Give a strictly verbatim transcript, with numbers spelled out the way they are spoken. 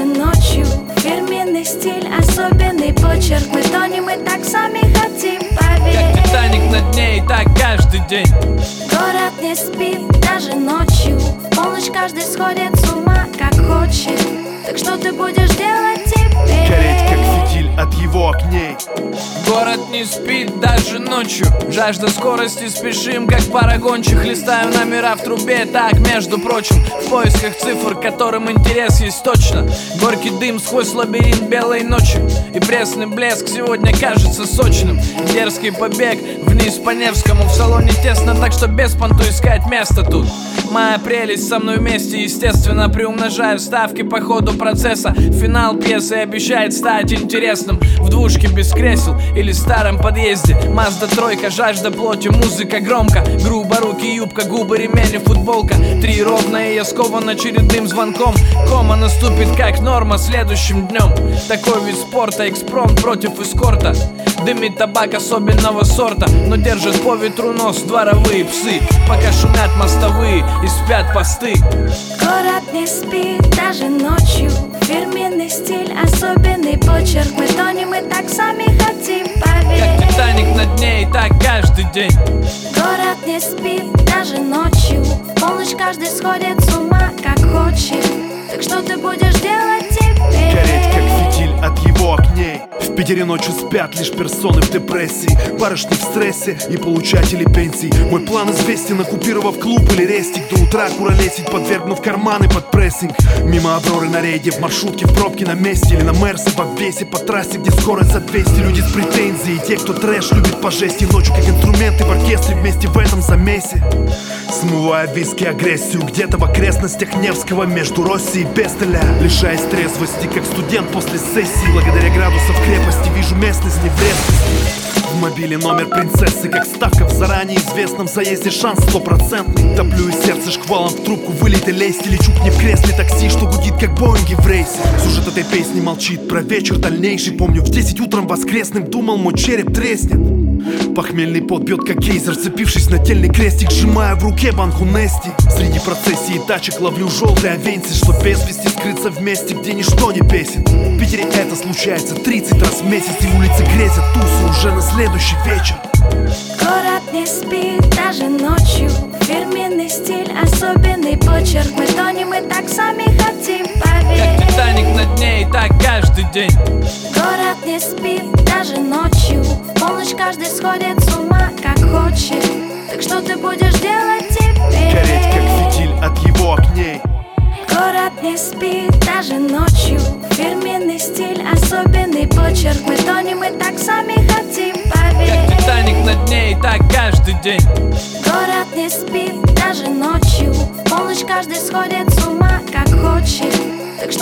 даже ночью. Фирменный стиль, особенный почерк. Мы тонем и так сами хотим, поверь. Как Титаник на дне, и так каждый день. Город не спит даже ночью. В полночь каждый сходит с ума, как хочет. Так что ты будешь делать теперь? Гореть, как фитиль от его огней. Город не спит даже ночью. Жажда скорости, спешим, как пара гончих. Листаю номера в трубе, так, между прочим, в поисках цифр, которым интерес есть точно. Горький дым сквозь лабиринт белой ночи, и пресный блеск сегодня кажется сочным. Дерзкий побег вниз по Невскому. В салоне тесно, так что без понту искать место тут. Моя прелесть со мной вместе, естественно, приумножаю ставки по ходу процесса. Финал пьесы обещает стать интересным. В двушке без кресел или старом подъезде. Мазда тройка, жажда плоти, музыка громко. Грубо руки, юбка, губы, ремень и футболка. Три ровно, и я скован очередным звонком. Кома наступит как норма следующим днем. Такой вид спорта, экспромт против эскорта. Дымит табак особенного сорта, но держат по ветру нос дворовые псы, пока шумят мостовые и спят посты. Город не спит даже ночью. Фирменный стиль, особенный почерк. Мы тонем и так сами хотим, поверь. Как Титаник на дне, и так каждый день. Город не спит даже ночью. В полночь каждый сходит с ума, как хочет. Так что ты будешь делать теперь? Гореть, как фитиль от его огней. В Питере ночью спят лишь персоны в депрессии, барышни в стрессе и получатели пенсий. Мой план известен, оккупировав клуб или рестик. До утра куролесить, подвергнув карманы под прессинг. Мимо Авроры на рейде, в маршрутке, в пробке на месте. Или на Мерсе в обвесе по трассе, где скорость за двести. Люди с претензией, те, кто трэш любит по жести. Ночью как инструменты в оркестре вместе в этом замесе. Смывая виски агрессию где-то в окрестностях Невского, между Россией и Пестеля. Лишаясь трезвости, как студент после сессии. Благодаря градусов крепости вижу местность не в резкости. В мобиле номер принцессы, как ставка в заранее известном заезде. Шанс стопроцентный. Топлю из сердца шквалом в трубку, вылет и лезть. Или чук не в кресле такси, что гудит как Боинги в рейсе. Сюжет этой песни молчит про вечер дальнейший. Помню, в десять утром воскресным думал, мой череп треснет. Похмельный пот бьет как гейзер, вцепившись на тельный крестик, сжимая в руке банку Нести. Среди процессии тачек ловлю желтые авенции, что без вести скрыться в месте, где ничто не бесит. В Питере это случается тридцать раз в месяц, и улицы грезят тусы уже на следующий вечер. Город не спит даже ночью. Фирменный стиль, особенный почерк. Мы тонем и так сами хотим, поверь. Как Титаник на дне, и так каждый день. Город не спит даже ночью. В полночь каждый сходит с ума, как хочет. Так что ты будешь делать теперь? Гореть, как фитиль от его огней. Город не спит даже ночью. Фирменный стиль, особенный почерк. Мы тонем и так сами хотим, поверь. Как Титаник на дне, и так каждый день. Город не спит даже ночью. В полночь каждый сходит с ума, как хочет. Так что